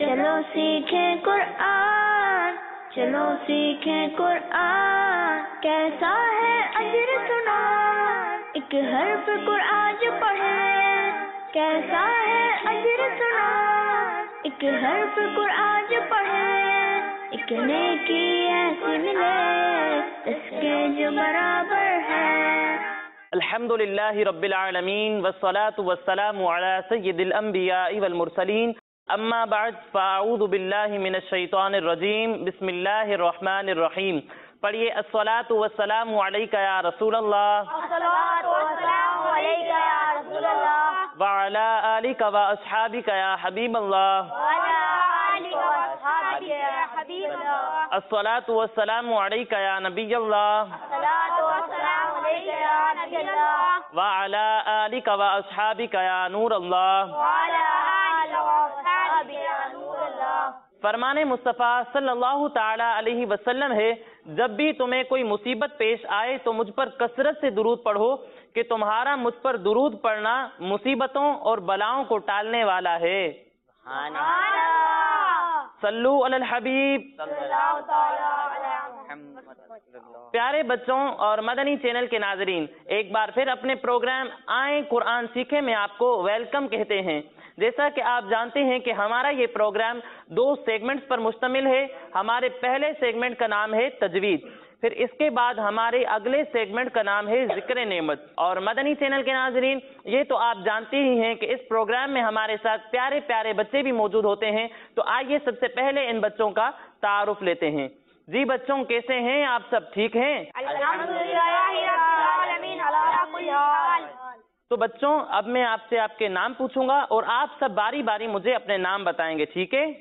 چلو سیکھیں قرآن، چلو سیکھیں قرآن، کیسا ہے اجر سنا، ایک حرف قرآن جو پڑھے، کیسا ہے اجر سنا، ایک حرف قرآن جو پڑھے، ایک نیکی ایسی ملے اس کے جو برابر ہے۔ الحمدللہ رب العالمین والصلاة والسلام علی سید الانبیاء والمرسلین، اما بعد فاعوذ باللہ من الشیطان الرجیم، بسم اللہ الرحمن الرحیم۔ پڑھیے الصلاة والسلام علیک یا رسول اللہ، الصلاۃ والسلام علیک یا رسول اللہ، وعلی آلک واصحابک یا حبیب اللہ، وعلی آلک واصحابک یا حبیب اللہ، الصلاة والسلام علیک یا نبی اللہ، الصلاۃ والسلام علیک یا نبی اللہ، وعلی آلک واصحابک یا نور اللہ۔ وعلی آلک واصحابک یا نور اللہ۔ فرمان مصطفیٰ صلی اللہ تعالی علیہ وسلم ہے، جب بھی تمہیں کوئی مصیبت پیش آئے تو مجھ پر کثرت سے درود پڑھو کہ تمہارا مجھ پر درود پڑھنا مصیبتوں اور بلاؤں کو ٹالنے والا ہے۔ سبحان اللہ، صلو علی الحبیب۔ صلی اللہ تعالی علی محمد۔ پیارے بچوں اور مدنی چینل کے ناظرین، ایک بار پھر اپنے پروگرام آئیں قرآن سیکھیں میں آپ کو ویلکم کہتے ہیں۔ جیسا کہ آپ جانتے ہیں کہ ہمارا یہ پروگرام 2 سیگمنٹس پر مشتمل ہے۔ ہمارے پہلے سیگمنٹ کا نام ہے تجوید، پھر اس کے بعد ہمارے اگلے سیگمنٹ کا نام ہے ذکر نعمت۔ اور مدنی چینل کے ناظرین، یہ تو آپ جانتے ہی ہیں کہ اس پروگرام میں ہمارے ساتھ پیارے پیارے بچے بھی موجود ہوتے ہیں، تو آئیے سب سے پہلے ان بچوں کا تعارف لیتے ہیں۔ جی بچوں، کیسے ہیں آپ؟ سب ٹھیک ہیں؟ الحمدللہ رب العالمین علی کل حال۔ تو بچوں، اب میں آپ سے آپ کے نام پوچھوں گا اور آپ سب باری باری مجھے اپنے نام بتائیں گے، ٹھیک ہے؟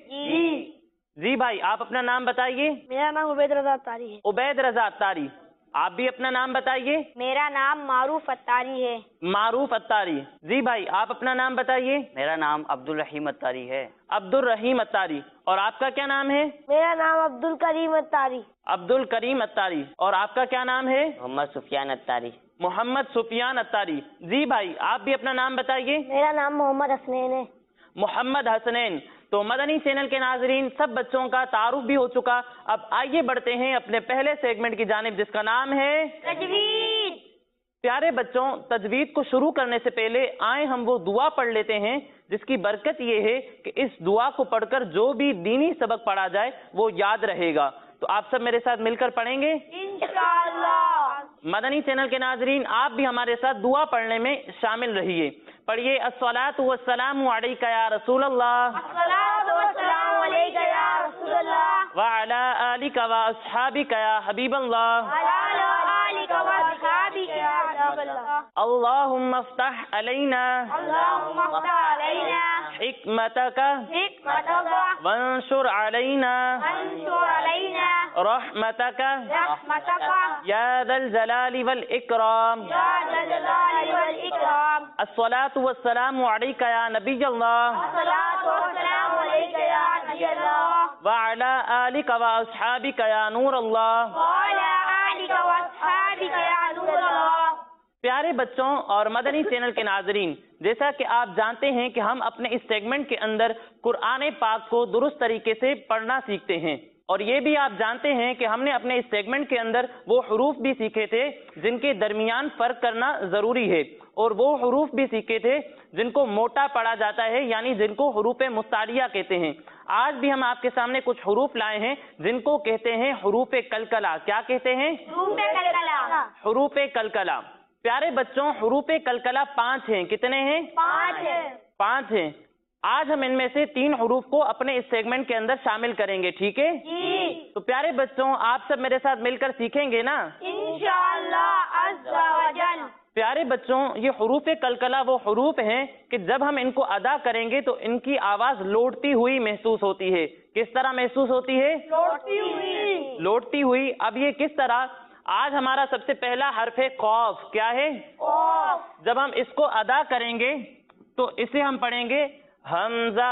جی بھائی، آپ اپنا نام بتائیے۔ میرا نام عبید رضا اتاری ہے۔ عبید رضا اتاری۔ آپ بھی اپنا نام بتائیے۔ میرا نام معروف اتاری ہے۔ معروف اتاری۔ جی بھائی، آپ اپنا نام بتائیے۔ میرا نام عبد الرحیم اتاری ہے۔ عبد الرحیم اتاری۔ اور آپ کا کیا نام ہے؟ میرا نام عبد الکریم اتاری۔ عبد الکریم اتاری۔ اور آپ کا کیا نام ہے؟ محمد سفیان اتاری۔ محمد سفیان اتاری۔ جی بھائی، آپ بھی اپنا نام بتائیے۔ میرا نام محمد حسنین ہے۔ محمد حسنین۔ تو مدنی چینل کے ناظرین، سب بچوں کا تعارف بھی ہو چکا، اب آئیے بڑھتے ہیں اپنے پہلے سیگمنٹ کی جانب، جس کا نام ہے تجوید۔ پیارے بچوں، تجوید کو شروع کرنے سے پہلے آئیں ہم وہ دعا پڑھ لیتے ہیں جس کی برکت یہ ہے کہ اس دعا کو پڑھ کر جو بھی دینی سبق پڑھا جائے وہ یاد رہے گا۔ تو آپ سب میرے ساتھ مل کر پڑھیں گے انشاءاللہ۔ مدنی چینل کے ناظرین، آپ بھی ہمارے ساتھ دعا پڑھنے میں شامل رہیے۔ پڑھیے الصلاۃ والسلام علیک یا رسول اللہ، الصلاۃ والسلام علیک یا رسول اللہ، وعلی آلک واصحابک یا حبیب اللہ، وعلی آلک واصحابک یا حبیب اللہ۔ اللہم افتح علینا اللہم افتح علینا حکمتک حکمتک وانشر علینا وانشر علینا رحمتک رحمتک یا ذا الجلال والاکرام۔ یا ذا الجلال والاکرام۔ الصلاۃ والسلام علیک یا نبی اللہ، الصلاۃ والسلام علیک یا نبی اللہ، وعلی آلک واصحابک یا نور اللہ۔ وعلی آلک واصحابک یا نور اللہ۔ پیارے بچوں اور مدنی چینل کے ناظرین، جیسا کہ آپ جانتے ہیں کہ ہم اپنے اس سیگمنٹ کے اندر قرآن پاک کو درست طریقے سے پڑھنا سیکھتے ہیں، اور یہ بھی آپ جانتے ہیں کہ ہم نے اپنے اس سیگمنٹ کے اندر وہ حروف بھی سیکھے تھے جن کے درمیان فرق کرنا ضروری ہے، اور وہ حروف بھی سیکھے تھے جن کو موٹا پڑھا جاتا ہے، یعنی جن کو حروف مستعلیہ کہتے ہیں۔ آج بھی ہم آپ کے سامنے کچھ حروف لائے ہیں جن کو کہتے ہیں حروف قلقلہ۔ کیا کہتے ہیں؟ حروف قلقلہ۔ حروف قلقلہ۔ پیارے بچوں، حروف قلقلہ 5 ہیں۔ کتنے ہیں؟ 5 ہے۔ 5 ہیں۔ آج ہم ان میں سے 3 حروف کو اپنے اس سیگمنٹ کے اندر شامل کریں گے، ٹھیک ہے؟ جی۔ تو پیارے بچوں، آپ سب میرے ساتھ مل کر سیکھیں گے نا؟ انشاءاللہ عز و جل۔ پیارے بچوں، یہ حروف قلقلہ وہ حروف ہیں کہ جب ہم ان کو ادا کریں گے تو ان کی آواز لوٹتی ہوئی محسوس ہوتی ہے۔ کس طرح محسوس ہوتی ہے؟ لوٹتی ہوئی۔ لوٹتی ہوئی۔ اب یہ کس طرح؟ آج ہمارا سب سے پہلا حرف ہے قاف۔ کیا ہے؟ قاف۔ جب ہم اس کو ادا کریں گے تو اسے ہم پڑھیں گے حمزہ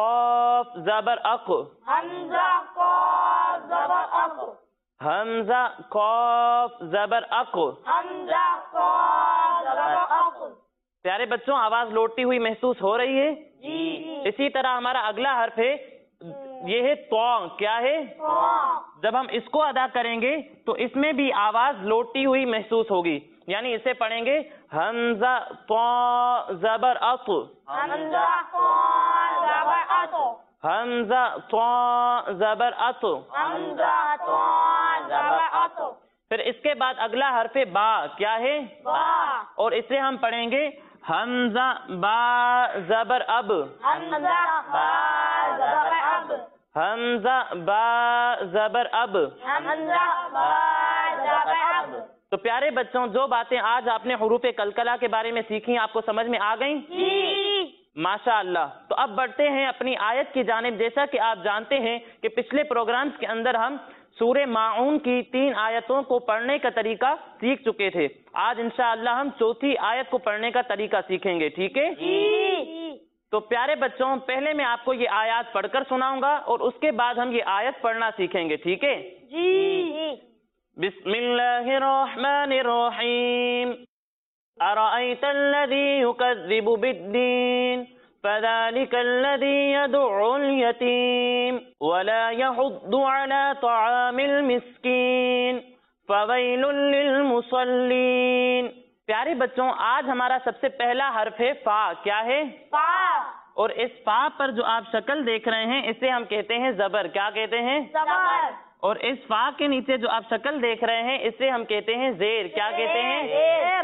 قاف زبر اق، حمزہ قاف زبر اق، حمزہ قاف زبر اق، حمزہ قاف زبر اق۔ پیارے بچوں، آواز لوٹتی ہوئی محسوس ہو رہی ہے؟ جی۔ اسی طرح ہمارا اگلا حرف ہے یہ ہے تو، کیا ہے؟ جب ہم اس کو ادا کریں گے تو اس میں بھی آواز لوٹتی ہوئی محسوس ہوگی، یعنی اسے پڑھیں گے حمزہ تو زبر اط، حمزہ تو زبر اتو، حمزہ تو زبر اط، حمزہ تو زبر اتو، پھر اس کے بعد اگلا حرف با، کیا ہے؟ با، اور اسے ہم پڑھیں گے حمزہ با زبر اب، حمزہ با زبر اب، حمزہ با زبر اب۔ حمزہ با زبر اب۔ تو پیارے بچوں، جو باتیں آج آپ نے حروف قلقلہ کے بارے میں سیکھی آپ کو سمجھ میں آ گئیں؟ جی۔ ماشاء اللہ۔ تو اب بڑھتے ہیں اپنی آیت کی جانب۔ جیسا کہ آپ جانتے ہیں کہ پچھلے پروگرامز کے اندر ہم سورہ ماعون کی 3 آیتوں کو پڑھنے کا طریقہ سیکھ چکے تھے۔ آج انشاءاللہ ہم چوتھی آیت کو پڑھنے کا طریقہ سیکھیں گے، ٹھیک ہے؟ جی۔ تو پیارے بچوں، پہلے میں آپ کو یہ آیات پڑھ کر سناؤں گا اور اس کے بعد ہم یہ آیت پڑھنا سیکھیں گے، ٹھیک ہے؟ جی۔ بسم اللہ الرحمن الرحیم۔ ارأیت الذی یکذب بالدین فذلک الذی یدعو الیتیم ولا یحض علی طعام المسکین فویل للمصلین۔ پیارے بچوں، آج ہمارا سب سے پہلا حرف ہے فا، کیا ہے؟ فا۔ اور اس فا پر جو آپ شکل دیکھ رہے ہیں اسے ہم کہتے ہیں زبر، کیا کہتے ہیں؟ زبر۔ اور اس فا کے نیچے جو آپ شکل دیکھ رہے ہیں اسے ہم کہتے ہیں زیر، کیا کہتے ہیں؟ زیر۔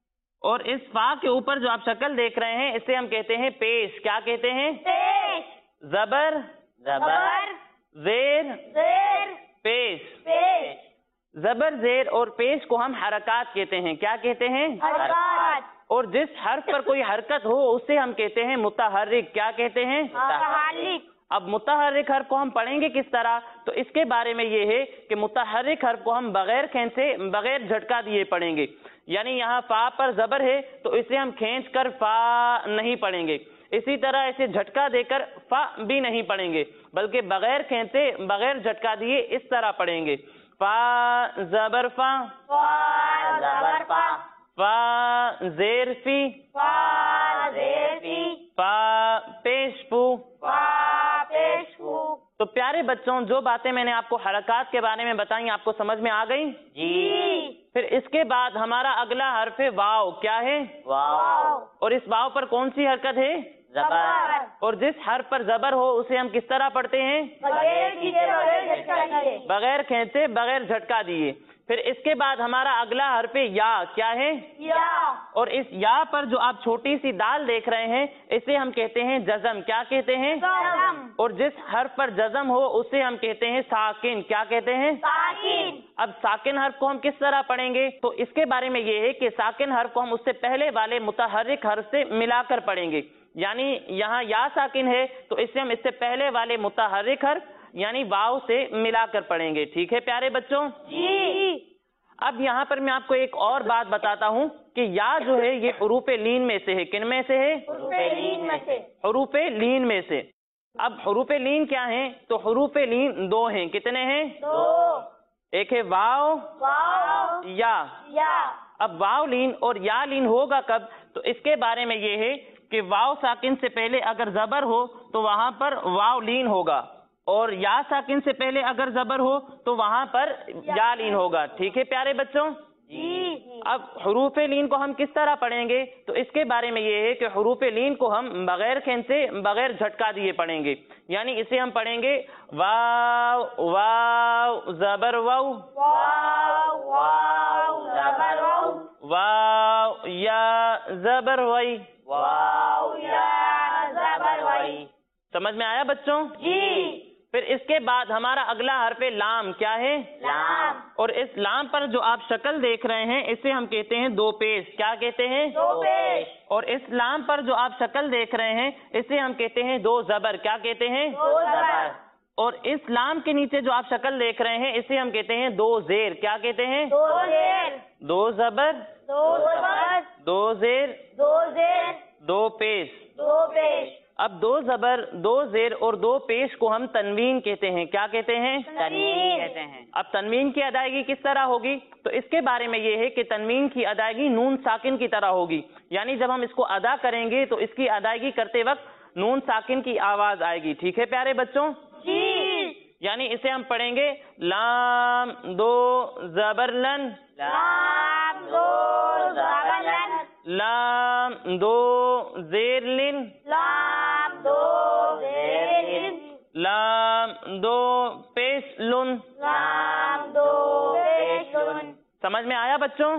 اور اس فا کے اوپر جو آپ شکل دیکھ رہے ہیں اسے ہم کہتے ہیں پیش، کیا کہتے ہیں؟ پیش۔ زبر، زبر۔ زیر، زیر۔ پیش۔ پیش۔ زبر، زیر اور پیش کو ہم حرکات کہتے ہیں، کیا کہتے ہیں؟ حرکات۔ اور جس حرف پر کوئی حرکت ہو اسے ہم کہتے ہیں متحرک، کیا کہتے ہیں؟ متحرک۔ اب متحرک حرف کو ہم پڑھیں گے کس طرح؟ تو اس کے بارے میں یہ ہے کہ متحرک حرف کو ہم بغیر کھینچ سے، بغیر جھٹکا دیے پڑھیں گے۔ یعنی یہاں فا پر زبر ہے تو اسے ہم کھینچ کر فا نہیں پڑھیں گے، اسی طرح اسے جھٹکا دے کر فا بھی نہیں پڑھیں گے، بلکہ بغیر کھینچے، بغیر جھٹکا دیے اس طرح پڑھیں گے۔ فا زبر فا، فا زبر فا، فا زیر فی، فا زیر فی، فا پیش فو۔ فا پیش فو۔ تو پیارے بچوں، جو باتیں میں نے آپ کو حرکات کے بارے میں بتائیں آپ کو سمجھ میں آ گئی؟ جی۔ پھر اس کے بعد ہمارا اگلا حرف ہے واو، کیا ہے؟ واو۔ اور اس واو پر کون سی حرکت ہے؟ زبر۔ اور جس حرف پر زبر ہو اسے ہم کس طرح پڑھتے ہیں؟ بغیر کھینچے، بغیر جھٹکا دیے۔ بغیر کھینچے، بغیر جھٹکا دیے۔ پھر اس کے بعد ہمارا اگلا حرف یا، کیا ہے؟ یا۔ اور اس یا پر جو آپ چھوٹی سی دال دیکھ رہے ہیں اسے ہم کہتے ہیں جزم، کیا کہتے ہیں؟ جزم۔ اور جس حرف پر جزم ہو اسے ہم کہتے ہیں ساکن، کیا کہتے ہیں؟ ساکن۔ اب ساکن حرف کو ہم کس طرح پڑھیں گے؟ تو اس کے بارے میں یہ ہے کہ ساکن حرف کو ہم اس سے پہلے والے متحرک حرف سے ملا کر پڑھیں گے، یعنی یہاں یا ساکن ہے تو اسے ہم اس سے پہلے والے متحرک حرف یعنی واو سے ملا کر پڑھیں گے، ٹھیک ہے پیارے بچوں؟ جی۔ اب یہاں پر میں آپ کو ایک اور بات بتاتا ہوں کہ یا جو ہے یہ حروف لین میں سے ہے، کن میں سے ہے؟ حروف لین میں سے۔ حروف لین میں سے۔ اب حروف لین کیا ہیں؟ تو حروف لین 2 ہیں، کتنے ہیں؟ 2۔ ایک ہے واو، واو۔ یا۔ یا۔ اب واو لین اور یا لین ہوگا کب؟ تو اس کے بارے میں یہ ہے کہ واو ساکن سے پہلے اگر زبر ہو تو وہاں پر واو لین ہوگا، اور یا ساکن سے پہلے اگر زبر ہو تو وہاں پر یا لین ہوگا، ٹھیک ہے پیارے بچوں؟ جی۔ اب حروف لین کو ہم کس طرح پڑھیں گے؟ تو اس کے بارے میں یہ ہے کہ حروف لین کو ہم بغیر کھینچے، بغیر جھٹکا دیے پڑھیں گے، یعنی اسے ہم پڑھیں گے واو واو زبر واو، واو واو زبر واو، واو یا زبر وئی، واو یا زبر وائی۔ سمجھ میں آیا بچوں؟ جی۔ پھر اس کے بعد ہمارا اگلا حرف لام، کیا ہے؟ لام۔ اور اس لام پر جو آپ شکل دیکھ رہے ہیں اسے ہم کہتے ہیں 2 پیش، کیا کہتے ہیں؟ 2 پیش۔ اور اس لام پر جو آپ شکل دیکھ رہے ہیں اسے ہم کہتے ہیں 2 زبر، کیا کہتے ہیں؟ 2 زبر۔ اور اس لام کے نیچے جو آپ شکل دیکھ رہے ہیں اسے ہم کہتے ہیں 2 زیر، کیا کہتے ہیں؟ 2 زیر۔ 2 زبر، 2 زبر، 2 زیر، 2 زیر، 2 پیش۔ 2 پیش۔ اب 2 زبر، 2 زیر اور 2 پیش کو ہم تنوین کہتے ہیں، کیا کہتے ہیں؟ تنوین کہتے ہیں۔ اب تنوین کی ادائیگی کس طرح ہوگی؟ تو اس کے بارے میں یہ ہے کہ تنوین کی ادائیگی نون ساکن کی طرح ہوگی، یعنی جب ہم اس کو ادا کریں گے تو اس کی ادائیگی کرتے وقت नून साकिन की आवाज आएगी। ठीक है प्यारे बच्चों, जी। यानी इसे हम पढ़ेंगे लाम दो जबर लन, लाम दो ज़बर लन, लाम दो जेर लिन, लाम दो ज़ेर लिन, लाम दो पेश लुन। लाम दो पेश लुन। समझ में आया बच्चों?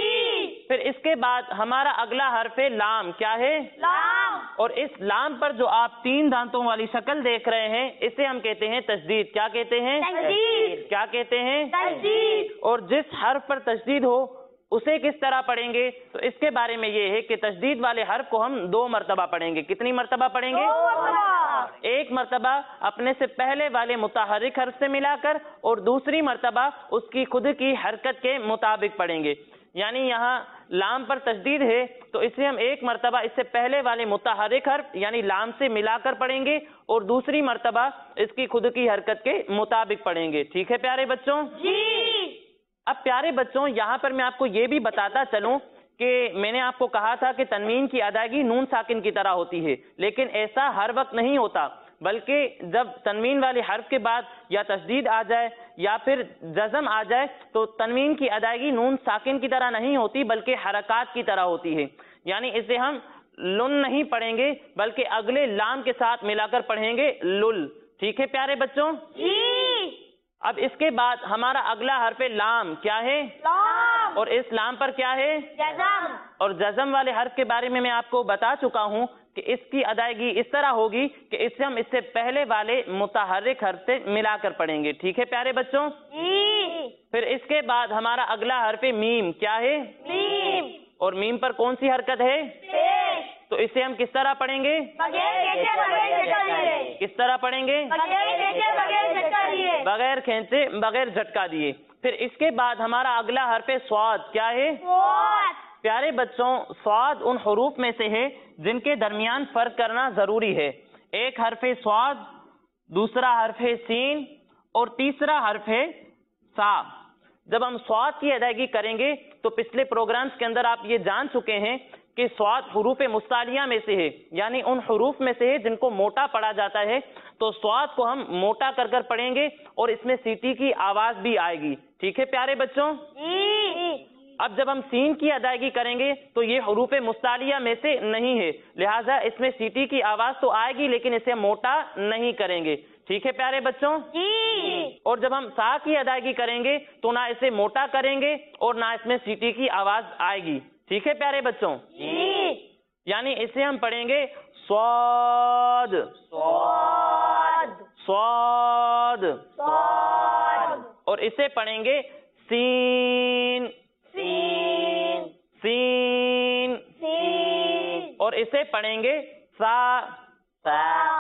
जी। फिर इसके बाद हमारा अगला हर्फ है लाम। क्या है? लाम। और इस लाम पर जो आप 3 दांतों वाली शक्ल देख रहे हैं, इसे हम कहते हैं तशदीद। क्या कहते हैं? तशदीद। क्या कहते हैं? तशदीद। और जिस हर्फ पर तशदीद हो उसे किस तरह पढ़ेंगे? तो इसके बारे में ये है कि तशदीद वाले हर्फ को हम 2 मरतबा पढ़ेंगे। कितनी मरतबा पढ़ेंगे? 2 मरतबा। एक मरतबा अपने से पहले वाले मुतहर्रिक हर्फ से मिलाकर और दूसरी मरतबा उसकी खुद की हरकत के मुताबिक पढ़ेंगे। यानी यहाँ लाम पर तशदीद है तो इसे हम एक मरतबा इससे पहले वाले मुतहर्रिक हर्फ यानी लाम से मिलाकर पढ़ेंगे और दूसरी मरतबा इसकी खुद की हरकत के मुताबिक पढ़ेंगे। ठीक है प्यारे बच्चों? जी। अब प्यारे बच्चों, यहाँ पर मैं आपको ये भी बताता चलूं कि मैंने आपको कहा था कि तनवीन की अदायगी नून साकिन की तरह होती है, लेकिन ऐसा हर वक्त नहीं होता, बल्कि जब तनवीन वाले हर्फ के बाद या तशदीद आ जाए या फिर जज़म आ जाए तो तनवीन की अदायगी नून साकिन की तरह नहीं होती बल्कि हरकत की तरह होती है। यानी इसे हम लुन नहीं पढ़ेंगे बल्कि अगले लाम के साथ मिलाकर पढ़ेंगे लुल। ठीक है प्यारे बच्चों? जी। अब इसके बाद हमारा अगला हर्फ लाम। क्या है? लाम। और इस लाम पर क्या है? जज़म। और जज़म वाले हर्फ के बारे में मैं आपको बता चुका हूं कि इसकी अदायगी इस तरह होगी कि इससे हम इससे पहले वाले मुतहर्रिक हर्फ से मिलाकर पढ़ेंगे। ठीक है प्यारे बच्चों? जी। फिर इसके बाद हमारा अगला हर्फ मीम। क्या है? मीम। और मीम पर कौन सी हरकत है? पेश। तो इसे हम किस तरह पढ़ेंगे? बगैर खींचे बगैर झटका दिए। किस तरह पढ़ेंगे? बगैर खींचे बगैर झटका दिए। बगैर खींचे बगैर झटका दिए। फिर इसके बाद हमारा अगला हर्फ स्वाद। क्या है? स्वाद। प्यारे बच्चों, स्वाद उन हुरूफ में से है जिनके दरमियान फर्क करना जरूरी है। एक हर्फ है स्वाद, दूसरा हर्फ है सीन और तीसरा हर्फ है सा। जब हम स्वाद की अदायगी करेंगे तो पिछले प्रोग्राम्स के अंदर आप ये जान चुके हैं कि स्वाद हुरूफ मुस्तालिया में से है, यानी उन हुरूफ में से है जिनको मोटा पढ़ा जाता है। तो स्वाद को हम मोटा कर कर पढ़ेंगे और इसमें सीटी की आवाज भी आएगी। ठीक है प्यारे बच्चों? जी। अब जब हम सीन की अदायगी करेंगे तो ये हुरूफ मुस्तालिया में से नहीं है, लिहाजा इसमें सीटी की आवाज तो आएगी लेकिन इसे मोटा नहीं करेंगे। ठीक है प्यारे बच्चों? जी। और जब हम सा की अदायगी करेंगे तो ना इसे मोटा करेंगे और ना इसमें सीटी की आवाज आएगी। ठीक है प्यारे बच्चों? जी। यानी इसे हम पढ़ेंगे स्वाद स्वाद। स्वाद स्वाद। और इसे पढ़ेंगे सीन सीन। Scene scene. और इसे पढ़ेंगे सा सा।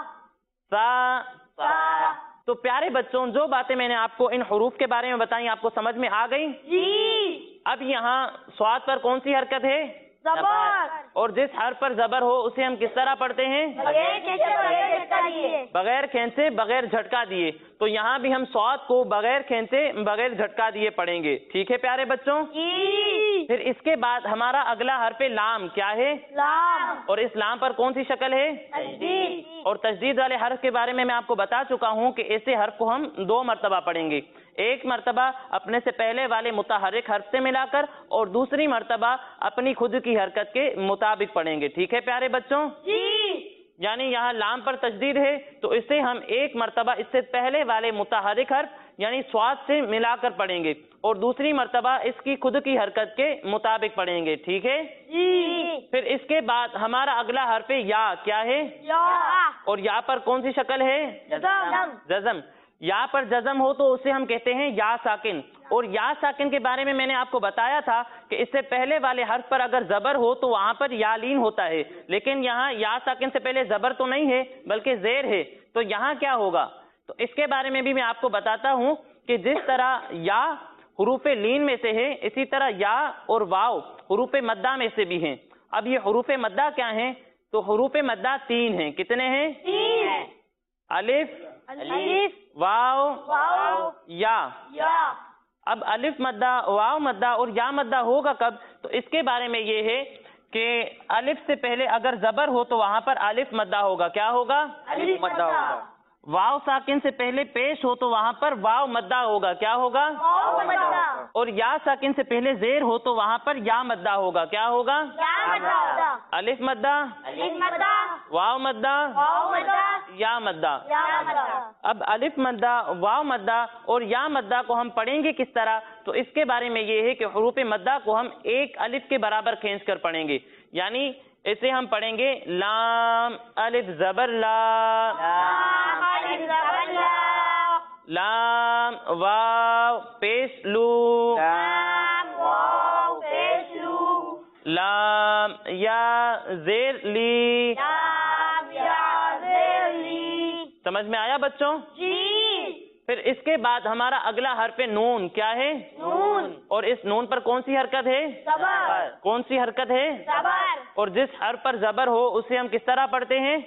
सा। सा। तो प्यारे बच्चों, जो बातें मैंने आपको इन हुरूफ के बारे में बताई आपको समझ में आ गई? जी। अब यहाँ स्वाद पर कौन सी हरकत है? ज़बर। और जिस हर्फ पर जबर हो उसे हम किस तरह पढ़ते हैं? बगैर खींचे बगैर झटका दिए। बगैर खींचे बगैर झटका दिए। तो यहाँ भी हम स्वाद को बगैर खींचे बगैर झटका दिए पढ़ेंगे। ठीक है प्यारे बच्चों? जी। फिर इसके बाद हमारा अगला हर्फ लाम। क्या है? लाम। और इस लाम पर कौन सी शक्ल है? तशदीद। और तशदीद वाले हर्फ के बारे में मैं आपको बता चुका हूँ कि ऐसे हर्फ को हम 2 मरतबा पढ़ेंगे। एक मरतबा अपने से पहले वाले मुतहर्रिक हर्फ से मिलाकर और दूसरी मरतबा अपनी खुद की हरकत के मुताबिक पढ़ेंगे। ठीक है प्यारे बच्चों? जी। यानी यहाँ लाम पर तशदीद है तो इसे हम एक मरतबा इससे पहले वाले मुतहर्रिक हर्फ यानी स्वाद से मिलाकर पढ़ेंगे और दूसरी मरतबा इसकी खुद की हरकत के मुताबिक पढ़ेंगे। ठीक है? जी। फिर इसके बाद हमारा अगला हर्फ या। क्या है? या। और या पर कौन सी शक्ल है? जज़म। जज़म। या पर जज़म हो तो उसे हम कहते हैं या साकिन। और या साकिन के बारे में मैंने आपको बताया था कि इससे पहले वाले हर्फ पर अगर जबर हो तो वहां पर या लीन होता है, लेकिन यहाँ या साकिन से पहले जबर तो नहीं है बल्कि जेर है। तो यहाँ क्या होगा? तो इसके बारे में भी मैं आपको बताता हूं कि जिस तरह या हुरूफ लीन में से है, इसी तरह या और वाव हुरूफ मद्दा में से भी हैं। अब ये हुरूफ मद्दा क्या हैं? तो हुरूफ मद्दा 3 हैं। कितने हैं? 3। अलिफ, अलिफ। वाव, वाव। या। अब अलिफ मद्दा, वाव मद्दा और या मद्दा होगा कब? तो इसके बारे में ये है کہ الف سے پہلے اگر زبر ہو تو وہاں پر الف مدہ ہوگا. کیا ہوگا؟ الف مدہ ہوگا. واو ساکن سے پہلے پیش ہو تو وہاں پر واو مدہ ہوگا. کیا ہوگا؟ واو مدہ. اور یا ساکن سے پہلے زیر ہو تو وہاں پر یا مدہ ہوگا. کیا ہوگا؟ یا مدہ ہوگا. الف مدہ، الف مدہ، واو مدہ، واو مدہ، یا مدہ. یا مدہ. اب الف مدہ، واو مدہ اور یا مدہ کو ہم پڑھیں گے کس طرح؟ تو اس کے بارے میں یہ ہے کہ حروف مدہ کو ہم ایک الف کے برابر کھینچ کر پڑھیں گے. یعنی اسے ہم پڑھیں گے لام الف زبر لا، لام الف زبر لا، لام واو پیش لو، لام واو پیش لو، لام یا زیر لی. لام یا زیر لی. سمجھ میں آیا بچوں؟ جی. پھر اس کے بعد ہمارا اگلا حرف نون کیا ہے؟ نون. اور اس نون پر کون سی حرکت ہے؟ زبر. کون سی حرکت ہے؟ زبر. اور جس حرف پر زبر ہو اسے ہم کس طرح پڑھتے ہیں؟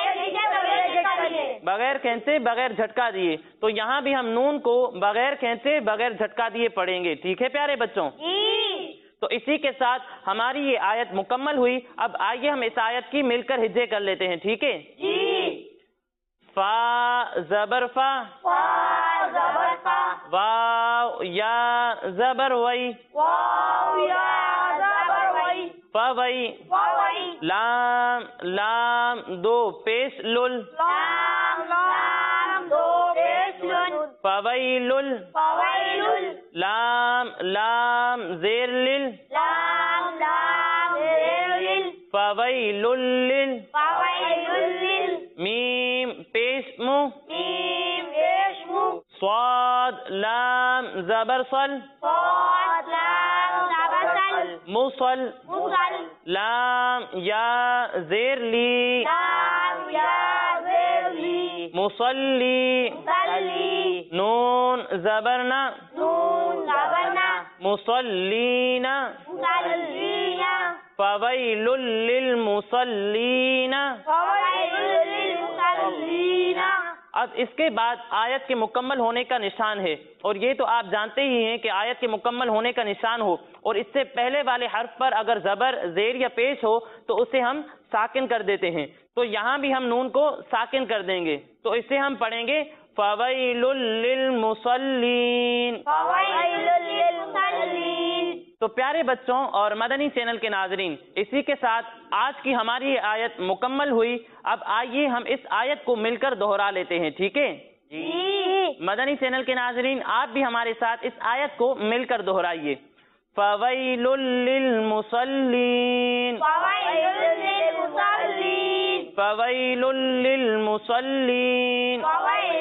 بغیر کھینچے بغیر جھٹکا دیے. تو یہاں بھی ہم نون کو بغیر کھینچے بغیر جھٹکا دیے پڑھیں گے. ٹھیک ہے پیارے بچوں؟ جی. تو اسی کے ساتھ ہماری یہ آیت مکمل ہوئی. اب آئیے ہم اس آیت کی مل کر ہجے کر لیتے ہیں. ٹھیک ہے؟ جی. فا زبر فا، فا زبر فا، واو یا زبر وئی، واو یا زبر وئی، فوئی، فوئی، لام لام دو پیش لل، لام لام دو پیش لل، فویلل، فویلل، لام لام زیر لل، لام لام زیر لل، فویلل، فویلل، میم پیش مو، میم پیش مو، صاد لام زبر صل، صاد لام زبر سل، مصل، مصل، لام یا زیر لی، لام یا زیر لی، مصلی، مصلی، نون زبرنا، نون زبرنا، مصلینا، مصلین، فویل للمصلین. فویل للمصلین. اب اس کے بعد آیت کے مکمل ہونے کا نشان ہے. اور یہ تو آپ جانتے ہی ہیں کہ آیت کے مکمل ہونے کا نشان ہو اور اس سے پہلے والے حرف پر اگر زبر زیر یا پیش ہو تو اسے ہم ساکن کر دیتے ہیں. تو یہاں بھی ہم نون کو ساکن کر دیں گے. تو اسے ہم پڑھیں گے فویل للمصلین. فویل للمصلین. تو پیارے بچوں اور مدنی چینل کے ناظرین، اسی کے ساتھ آج کی ہماری یہ آیت مکمل ہوئی. اب آئیے ہم اس آیت کو مل کر دہرا لیتے ہیں. ٹھیک ہے؟ جی. مدنی چینل کے ناظرین آپ بھی ہمارے ساتھ اس آیت کو مل کر دہرائیے. فویل للمصلین، فویل للمصلین، فویل للمصلین. فویل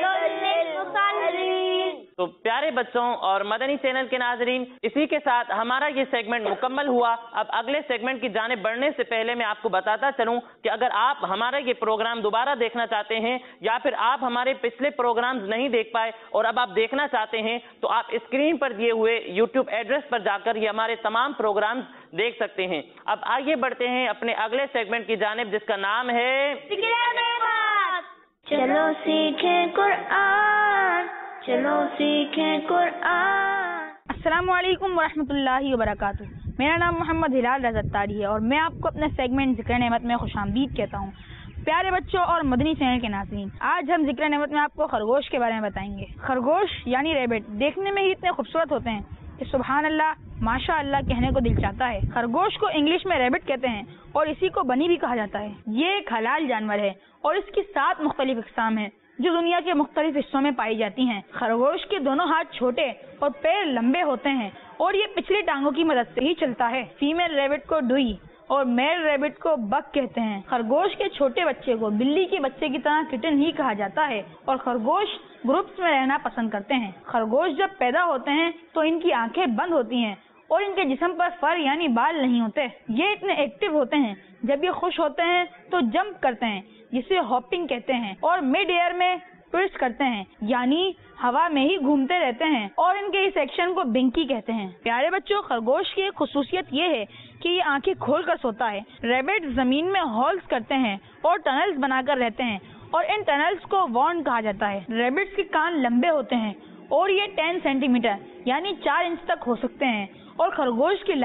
للمصلین. تو پیارے بچوں اور مدنی چینل کے ناظرین، اسی کے ساتھ ہمارا یہ سیگمنٹ مکمل ہوا. اب اگلے سیگمنٹ کی جانب بڑھنے سے پہلے میں آپ کو بتاتا چلوں کہ اگر آپ ہمارا یہ پروگرام دوبارہ دیکھنا چاہتے ہیں یا پھر آپ ہمارے پچھلے پروگرامز نہیں دیکھ پائے اور اب آپ دیکھنا چاہتے ہیں تو آپ اسکرین پر دیے ہوئے یوٹیوب ایڈریس پر جا کر یہ ہمارے تمام پروگرامز دیکھ سکتے ہیں. اب آئیے بڑھتے ہیں اپنے اگلے سیگمنٹ کی جانب جس کا نام ہے چلو سیکھیں قرآن، چلو سیکھیں قرآن. السلام علیکم ورحمۃ اللہ وبرکاتہ. میرا نام محمد ہلال رضا اتاری ہے اور میں آپ کو اپنے سیگمنٹ ذکر نعمت میں خوش آمدید کہتا ہوں. پیارے بچوں اور مدنی چینل کے ناظرین، آج ہم ذکر نعمت میں آپ کو خرگوش کے بارے میں بتائیں گے. خرگوش یعنی ریبٹ دیکھنے میں ہی اتنے خوبصورت ہوتے ہیں کہ سبحان اللہ ماشاء اللہ کہنے کو دل چاہتا ہے. خرگوش کو انگلش میں ریبٹ کہتے ہیں اور اسی کو بنی بھی کہا جاتا ہے. یہ ایک حلال جانور ہے اور اس کی 7 مختلف اقسام ہیں جو دنیا کے مختلف حصوں میں پائی جاتی ہیں. خرگوش کے دونوں ہاتھ چھوٹے اور پیر لمبے ہوتے ہیں اور یہ پچھلی ٹانگوں کی مدد سے ہی چلتا ہے. فیمیل ریبٹ کو ڈوئی اور میل ریبٹ کو بک کہتے ہیں. خرگوش کے چھوٹے بچے کو بلی کے بچے کی طرح کٹن ہی کہا جاتا ہے اور خرگوش گروپس میں رہنا پسند کرتے ہیں. خرگوش جب پیدا ہوتے ہیں تو ان کی آنکھیں بند ہوتی ہیں اور ان کے جسم پر فر یعنی بال نہیں ہوتے. یہ اتنے ایکٹیو ہوتے ہیں جب یہ خوش ہوتے ہیں تو جمپ کرتے ہیں جسے ہاپنگ کہتے ہیں اور مڈ ایئر میں ٹوئسٹ کرتے ہیں یعنی ہوا میں ہی گھومتے رہتے ہیں اور ان کے اس ایکشن کو بنکی کہتے ہیں. پیارے بچوں خرگوش کی ایک خصوصیت یہ ہے کہ یہ آنکھیں کھول کر سوتا ہے. ریبٹ زمین میں ہولز کرتے ہیں اور ٹنلز بنا کر رہتے ہیں اور ان ٹنلز کو وارن کہا جاتا ہے. ریبٹس کے کان لمبے ہوتے ہیں اور یہ 10 سینٹی میٹر یعنی 4 انچ تک ہو سکتے ہیں اور خرگوش کی لائف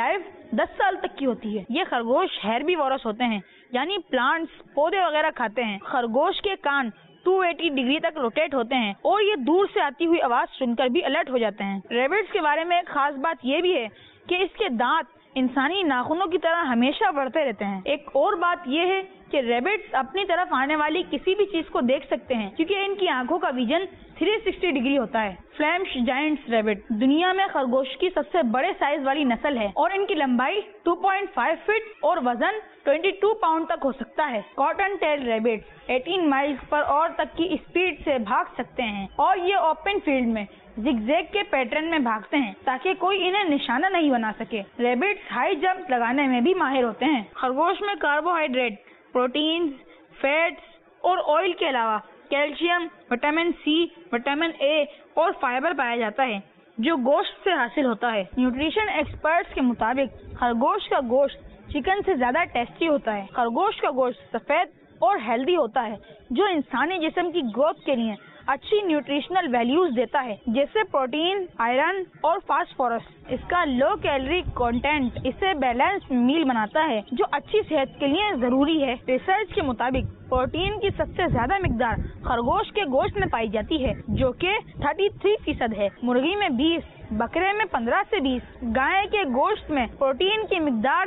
10 سال تک کی ہوتی ہے۔ یہ خرگوش ہیربی وارس ہوتے ہیں، یعنی پلانٹس، پودے وغیرہ کھاتے ہیں۔ خرگوش کے کان 280 ڈگری تک روٹیٹ ہوتے ہیں اور یہ دور سے آتی ہوئی آواز سن کر بھی الرٹ ہو جاتے ہیں۔ ریبٹس کے بارے میں ایک خاص بات یہ بھی ہے کہ اس کے دانت انسانی ناخنوں کی طرح ہمیشہ بڑھتے رہتے ہیں۔ ایک اور بات یہ ہے کہ ریبٹس اپنی طرف آنے والی کسی بھی چیز کو دیکھ سکتے ہیں کیونکہ ان کی آنکھوں کا ویژن 360 ڈگری ہوتا ہے۔ فلیمش جائنٹس ریبٹ دنیا میں خرگوش کی سب سے بڑے سائز والی نسل ہے اور ان کی لمبائی 2.5 فٹ اور وزن 22 پاؤنڈ تک ہو سکتا ہے۔ کاٹن ٹیل ریبٹ 18 مائلز پر اور تک کی اسپیڈ سے بھاگ سکتے ہیں اور یہ اوپن فیلڈ میں زگ زیگ کے پیٹرن میں بھاگتے ہیں تاکہ کوئی انہیں نشانہ نہیں بنا سکے۔ ریبٹس ہائی جمپ لگانے میں بھی ماہر ہوتے ہیں۔ خرگوش میں کاربوہائیڈریٹ، پروٹینز، فیٹس اور آئل کے علاوہ calcium, vitamin C, vitamin A اور فائبر پایا جاتا ہے جو گوشت سے حاصل ہوتا ہے۔ نیوٹریشن ایکسپرٹس کے مطابق خرگوش کا گوشت چکن سے زیادہ ٹیسٹی ہوتا ہے۔ خرگوش کا گوشت سفید اور ہیلدی ہوتا ہے جو انسانی جسم کی گروتھ کے لیے اچھی نیوٹریشنل ویلیوز دیتا ہے جیسے پروٹین، آئرن اور فاسفورس۔ اس کا لو کیلوری کنٹینٹ اسے بیلنس میل بناتا ہے جو اچھی صحت کے لیے ضروری ہے۔ ریسرچ کے مطابق پروٹین کی سب سے زیادہ مقدار خرگوش کے گوشت میں پائی جاتی ہے جو کہ 33% ہے، مرغی میں 20%، بکرے میں 15 سے 20%، گائے کے گوشت میں پروٹین کی مقدار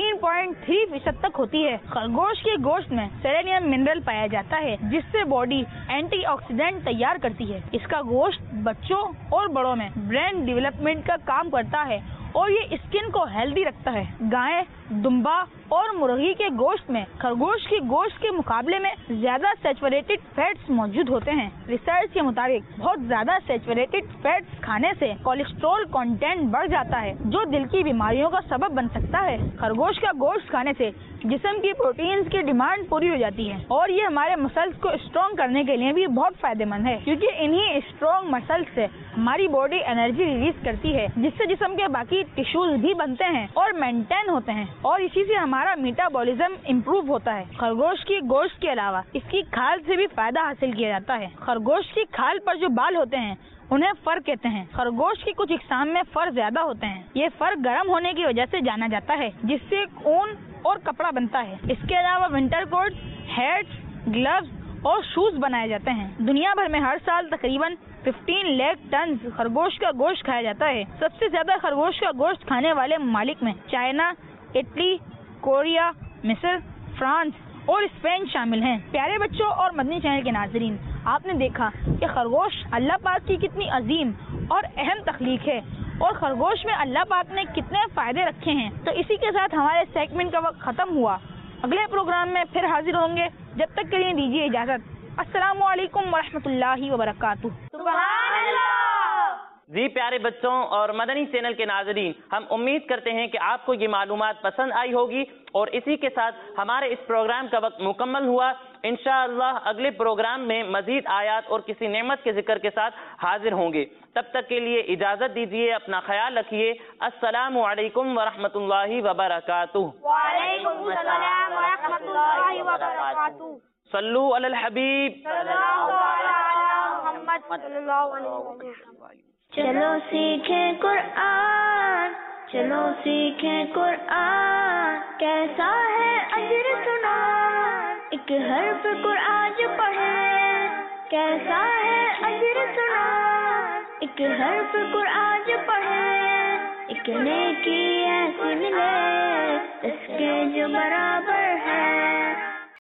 16.3% تک ہوتی ہے۔ خرگوش کے گوشت میں سیلینیم منرل پایا جاتا ہے جس سے باڈی اینٹی آکسیڈنٹ تیار کرتی ہے۔ اس کا گوشت بچوں اور بڑوں میں برین ڈیولپمنٹ کا کام کرتا ہے اور یہ اسکن کو ہیلدی رکھتا ہے۔ گائے، دمبا اور مرغی کے گوشت میں خرگوش کے گوشت کے مقابلے میں زیادہ سیچوریٹڈ فیٹس موجود ہوتے ہیں۔ ریسرچ کے مطابق بہت زیادہ سیچوریٹڈ فیٹس کھانے سے کولیسٹرول کنٹینٹ بڑھ جاتا ہے جو دل کی بیماریوں کا سبب بن سکتا ہے۔ خرگوش کا گوشت کھانے سے جسم کی پروٹینز کی ڈیمانڈ پوری ہو جاتی ہے اور یہ ہمارے مسلز کو اسٹرانگ کرنے کے لیے بھی بہت فائدہ مند ہے کیونکہ انہی اسٹرانگ مسلز سے ہماری باڈی انرجی ریلیز کرتی ہے جس سے جسم کے باقی ٹیشوز بھی بنتے ہیں اور مینٹین ہوتے ہیں اور اسی سے ہمارا میٹابولزم امپروو ہوتا ہے۔ خرگوش کی گوشت کے علاوہ اس کی کھال سے بھی فائدہ حاصل کیا جاتا ہے۔ خرگوش کی کھال پر جو بال ہوتے ہیں انہیں فر کہتے ہیں۔ خرگوش کی کچھ اقسام میں فر زیادہ ہوتے ہیں۔ یہ فر گرم ہونے کی وجہ سے جانا جاتا ہے جس سے اون اور کپڑا بنتا ہے۔ اس کے علاوہ ونٹر کوٹ، ہیٹس، گلوز اور شوز بنائے جاتے ہیں۔ دنیا بھر میں ہر سال تقریباً 15 لاکھ ٹن خرگوش کا گوشت کھایا جاتا ہے۔ سب سے زیادہ خرگوش کا گوشت کھانے والے ممالک میں چائنا، اٹلی، کوریا، مصر، فرانس اور اسپین شامل ہیں۔ پیارے بچوں اور مدنی چینل کے ناظرین، آپ نے دیکھا کہ خرگوش اللہ پاک کی کتنی عظیم اور اہم تخلیق ہے اور خرگوش میں اللہ پاک نے کتنے فائدے رکھے ہیں۔ تو اسی کے ساتھ ہمارے سیگمنٹ کا وقت ختم ہوا۔ اگلے پروگرام میں پھر حاضر ہوں گے، جب تک کے لیے دیجیے اجازت۔ السلام علیکم ورحمۃ اللہ وبرکاتہ۔ سبحان اللہ۔ جی پیارے بچوں اور مدنی چینل کے ناظرین، ہم امید کرتے ہیں کہ آپ کو یہ معلومات پسند آئی ہوگی اور اسی کے ساتھ ہمارے اس پروگرام کا وقت مکمل ہوا۔ انشاءاللہ اگلے پروگرام میں مزید آیات اور کسی نعمت کے ذکر کے ساتھ حاضر ہوں گے۔ تب تک کے لیے اجازت دیجیے، اپنا خیال رکھیے۔ السلام علیکم ورحمۃ اللہ وبرکاتہ۔ وعلیکم السلام ورحمۃ اللہ وبرکاتہ۔ صلو علی الحبیب۔ صلی اللہ علی محمد صلی اللہ علیہ وسلم۔ چلو سیکھیں قرآن، چلو سیکھیں قرآن، کیسا ہے اجر سنا، ایک حرف قرآن جو پڑھے، کیسا ہے اجر سنا، ایک حرف قرآن جو پڑھے، ایک نیکی ایسی ملے اس کے جو برابر ہے۔